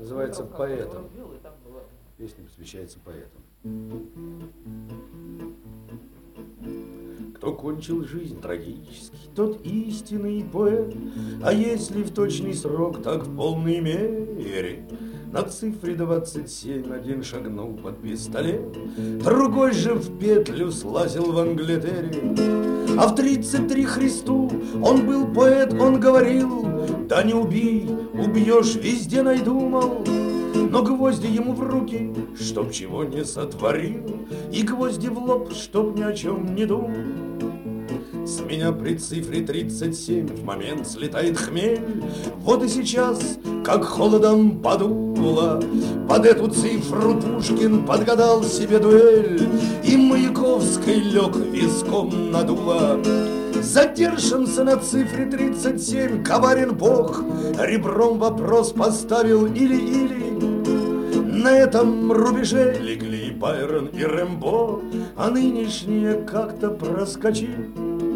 Называется «Поэтом». Песня посвящается поэтам. Кто кончил жизнь трагически, тот истинный поэт. А если в точный срок, так в полной мере. На цифре 27 один шагнул под пистолет, другой же в петлю слазил в Англитере. А в 33 Христу он был поэт, он говорил: да не убей, убьешь, везде найду, мол. Но гвозди ему в руки, чтоб чего не сотворил, и гвозди в лоб, чтоб ни о чем не думал. С меня при цифре 37 в момент слетает хмель. Вот и сейчас, как холодом подуло, под эту цифру Пушкин подгадал себе дуэль, и Маяковской лег виском надуло. Задержимся на цифре 37, коварен Бог, ребром вопрос поставил или-или. На этом рубеже легли Байрон и Рэмбо, а нынешние как-то проскочили.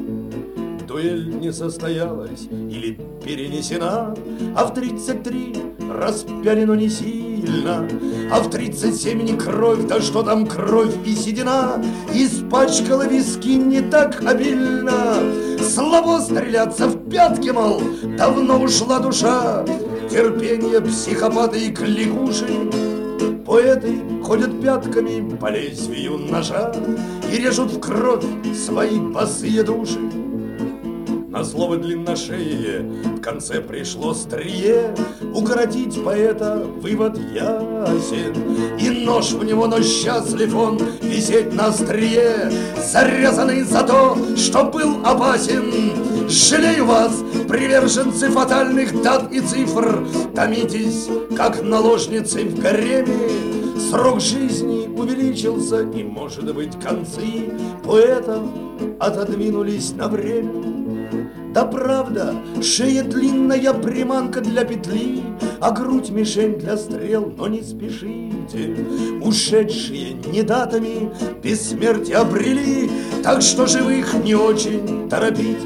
Дуэль не состоялась или перенесена, а в 33 распяли, но не сильно, а в 37 не кровь, да что там кровь и седина, испачкала виски не так обильно. Слабо стреляться в пятки, мол, давно ушла душа, терпение психопаты и кликуши. Поэты ходят пятками по лезвию ножа и режут в кровь свои босые души. На слово длинношее в конце пришло стрие, укоротить поэта вывод ясен, и нож в него, но счастлив он висеть на острие, зарезанный за то, что был опасен. Жалею вас, приверженцы фатальных дат и цифр, томитесь, как наложницы в гареме. Срок жизни увеличился, и, может быть, концы поэтов отодвинулись на время. Да правда, шея длинная приманка для петли, а грудь мишень для стрел, но не спешите. Ушедшие не датами бессмертие обрели, так что живых не очень торопить.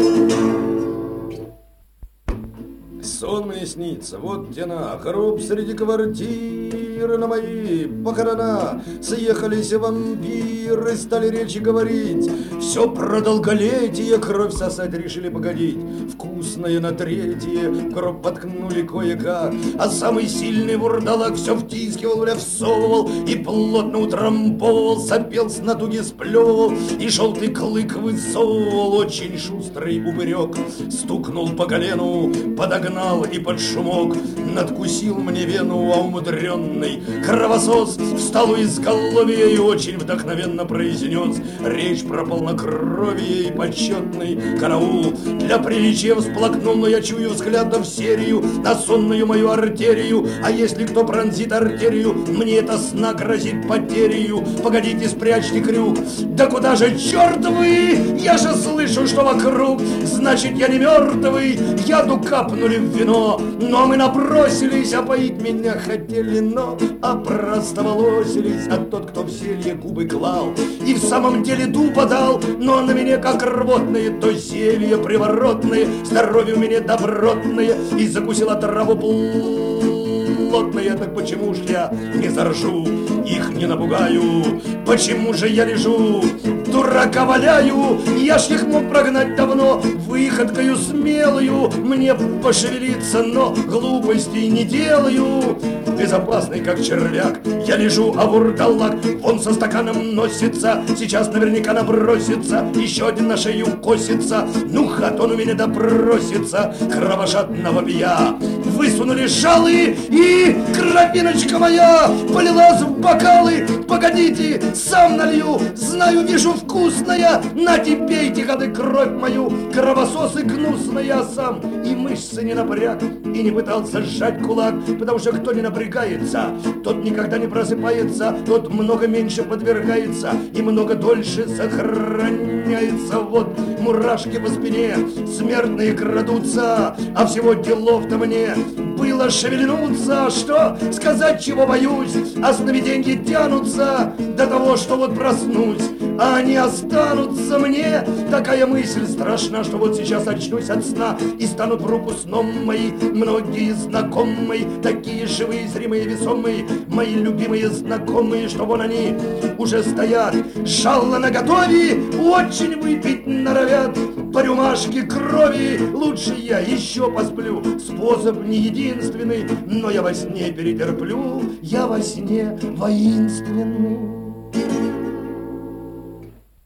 Сон мне снится, вот тена, гроб среди квартиры, на мои похорона съехались вампиры, стали речи говорить. Все про долголетие, кровь сосать решили погодить. Вкусное на третье, гроб подкнули кое-как, а самый сильный вурдалак все втискивал, всовывал и плотно утрамбовывал, сопел с натуги, сплевывал и желтый клык высовывал. Очень шустрый упырек стукнул по колену, подогнал и под шумок надкусил мне вену, а умудренный кровосос встал у изголовья и очень вдохновенно произнес речь про полнокровие и почетный караул. Для приличия всплакнул, но я чую взглядом серию на сонную мою артерию, а если кто пронзит артерию, мне это сна грозит потерею. Погодите, спрячьте крюк. Да куда же, черт вы? Я же слышу, что вокруг. Значит, я не мертвый. Яду капнули в вино, но мы набросились, а поить меня хотели, но опростоволосились. А тот, кто в зелье губы клал и в самом деле дуба дал, но на меня как рвотные, то зелье приворотное, здоровье у меня добротное, и закусила траву плотная. Так почему ж я не заржу, их не напугаю? Почему же я лежу, дурака валяю? Я ж их мог прогнать давно, выходкою смелую, мне пошевелиться, но глупостей не делаю. Безопасный, как червяк, я лежу, а вурдалак вон со стаканом носится, сейчас наверняка набросится, еще один на шею косится. Ну, хат он у меня допросится, кровожадного бия. Высунули жалы, и кровиночка моя полилась в бокалы. Погодите, сам налью, знаю, вижу, вкусная. Нате, пейте, гады, кровь мою, кровососы гнусная. Сам и мышцы не напряг, и не пытался сжать кулак, потому что кто не напрягается, тот никогда не просыпается, тот много меньше подвергается и много дольше сохраняется. Вот мурашки по спине смертные крадутся, а всего делов-то мне было шевельнуться. Что сказать, чего боюсь, а сновиденья тянутся до того, что вот проснусь, а они останутся мне. Такая мысль страшна, что вот сейчас очнусь от сна, и станут в руку сном мои многие знакомые, такие живые, зримые, весомые, мои любимые знакомые, что вон они уже стоят, жало наготове, очень выпить норовят по рюмашке крови. Лучше я еще посплю, способ не единственный, но я во сне перетерплю, я во сне воинственный.